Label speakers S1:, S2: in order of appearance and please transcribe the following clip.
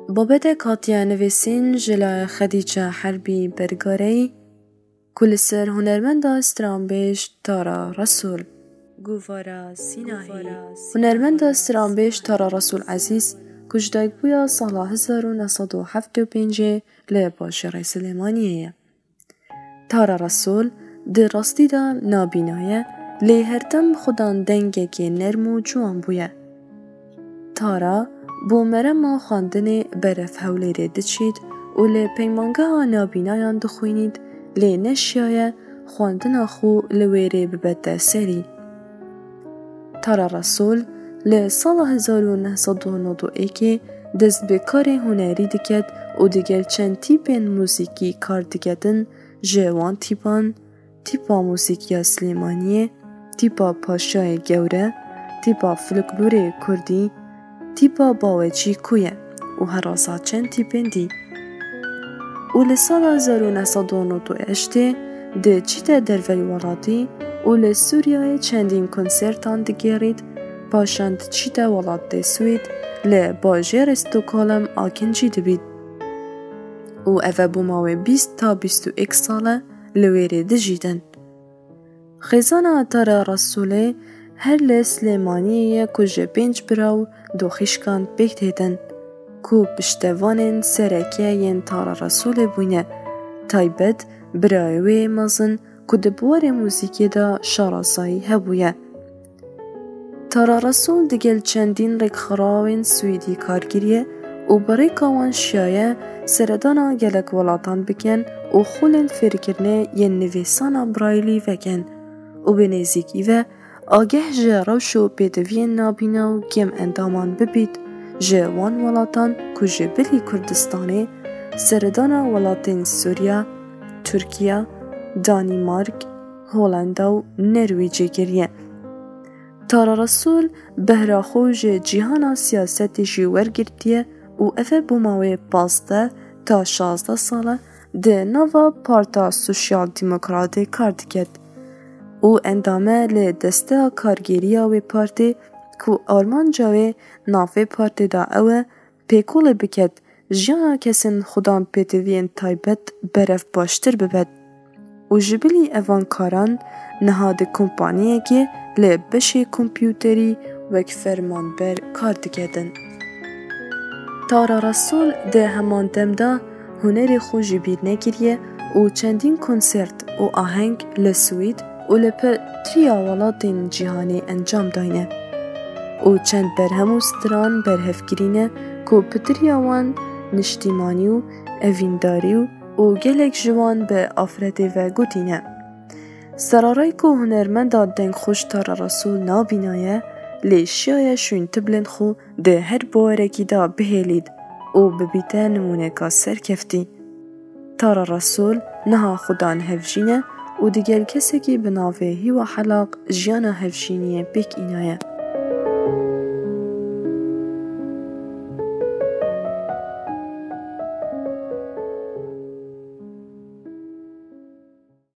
S1: بابت کاتیا نویسین جلای خدیجه حربی برگاری کل سر هنرمند استرامبیش تارا رسول گوارا سیناهی هنرمند استرامبیش تارا رسول عزیز کجدایک بویا سال 1975 لباشر سلیمانیه. تارا رسول در راستی دا نابینایه لی هردم خودان دنگه که نرمو جوان بویه. تارا بو مرما خواندن برف هولیره دچید و لی پیمانگه ها نابینایان دخوینید لی نشیایه خواندن خو لویره ببته سری. تارا رسول لی سال 1991 دست به کار هنری دکد و دیگر چند تیپین موسیقی کار دکدن جوان تیپان، تیپا موسیقی سلیمانیه، تیپا پاشای گوره، تیپا فلکلور کردی، تیپا باوچی کویه و هر راسا چند تیپین دی. و لسال 1998 ده چیت در ولیولاتی و لسوریای چندین کنسرتان دگیرید پاشند چیت ولات ده سوید لباجر استوکالم آکنجی دبید. و اوه بوماوی 20 تا 21 ساله لویره دجیدن. خیزانا تارا رسوله هر لسلیمانیه کجه 5 براو دو خیشکان بکت هیدن کو پشتوانین سرکیه ین تارا رسول بونه تایبت برایوی مزن که دبوار موزیکی دا شاراسایی هبویه. تارا رسول دگل چندین رکخراوین سویدی کارگیریه و برای کاوان شیایه سردانا گلک ولاتان بکن و خولن فرکرنه ین نویسانا برایلی وکن و به نزیکی و آگه جه روشو پیدوین نابینا و کم اندامان ببید جه وان ولاتان که جه بلی کردستانه سردانا ولاتین سوریا، ترکیه، دانیمارک، هولندا و نرویجی گریه. تارا رسول بهراخو جه جیهانا سیاستی جیور گرتیه و اوه بوماوی 15 تا 16 ساله ده نوا پارتا سوشیال دیموکراتی کار دکد و اندامه لی دسته کارگیریا و پارتی که آرمان جاوی نافه پارتی دا اوه پیکول بکد جیانا کسین خودان پیتوین تایبت برف باشتر ببد و جبلی اوان کاران نهاد کمپانیه که لی بشه کمپیوتری وک فرمان بر کار دکدن. تارا رسول ده همان دمدا هنری خو جبیر نگیریه و چندین کنسرت و آهنگ لسوید و لپتریا ولاتین جیهانی انجام داینه و چند برهمو ستران برهفگرینه که پتریا وان نشتیمانی و اوینداری و گلک جوان به آفرده و گوتینه. سرارای که هنرمند دنگ خوش تارا رسول نابینایه لیشیای شوین تبلن خو ده هر بارکی دا بهلید و ببیته نمونه که سرکفتی. تارا رسول نها خودان هفجینه و دیگر کسی که بناوه هی و حلاق جیانا هفجینیه بک اینایه.